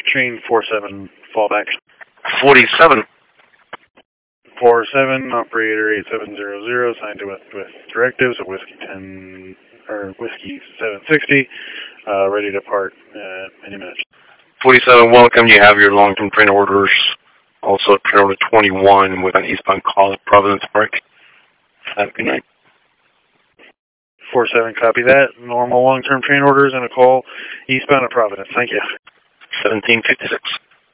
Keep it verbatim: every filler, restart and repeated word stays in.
Train four seven, fallback. forty-seven. four seven, operator eight seven zero zero, signed to with, with directives of Whiskey ten, or Whiskey seven sixty, uh, ready to depart uh, any minute. forty-seven, welcome. You have your long-term train orders. Also, train order twenty-one with an eastbound call at Providence Park. Have a good night. four seven, copy that. Normal long-term train orders and a call eastbound at Providence. Thank you. seventeen fifty-six.